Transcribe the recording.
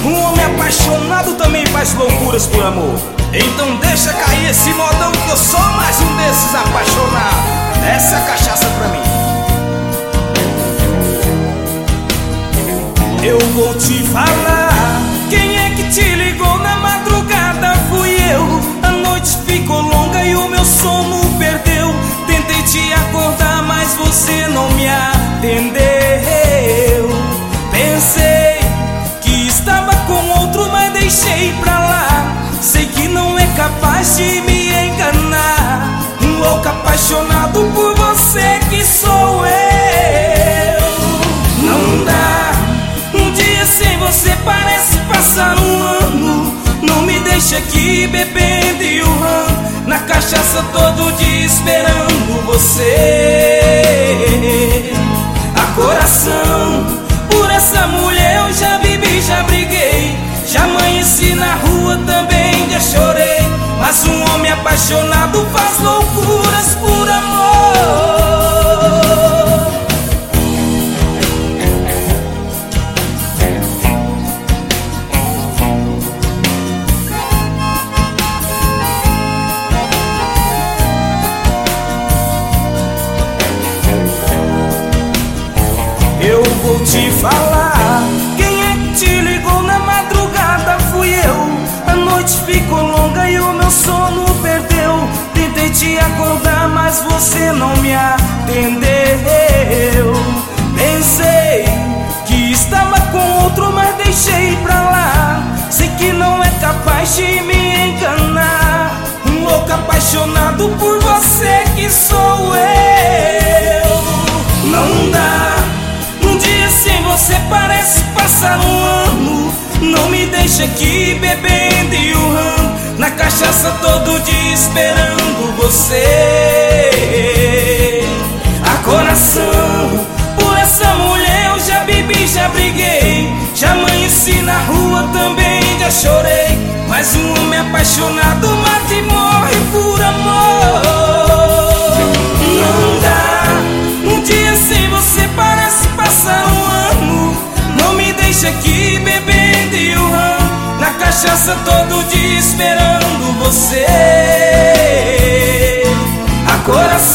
Um homem apaixonado também faz loucuras por amor. Então deixa cair esse modão que eu sou mais um desses apaixonados. Essa é a cachaça pra mim. Eu vou te falar. Quem é que te ligou na madrugada? Fui eu. A noite ficou longa e o meu sono perdeu. Tentei te acordar, mas você não me atendeu. Pensei que estava com outro, mas deixei pra lá. Sei que não é capaz de me enganar. Um louco apaixonado por você que sou eu. Não dá. Um dia sem você parece passar um ano. Não me deixa aqui bebendo e urrando na cachaça todo dia esperando você. A coração, por essa mulher eu já bebi, já briguei. Já amanheci na rua, também já chorei. Mas um homem apaixonado faz loucuras por amor. Eu vou te falar. Quem é que te ligou na madrugada? Fui eu. A noite ficou longa e o meu sono perdeu. Tentei te acordar, mas você não me atendeu. Pensei que estava com outro, mas deixei pra lá. Sei que não é capaz de me enganar. Um louco apaixonado por você que sou eu. Não dá. Um dia sem você parece passar um ano. Não me deixa aqui bebendo e urrando na cachaça todo dia esperando você. A coração, por essa mulher eu já bebi, já briguei. Já amanheci na rua, também já chorei. Mas um homem apaixonado mata e morre por amor. Não dá. Um dia sem você parece passar um ano. Não me deixa aqui bebendo e urrando na cachaça todo dia esperando você. A coração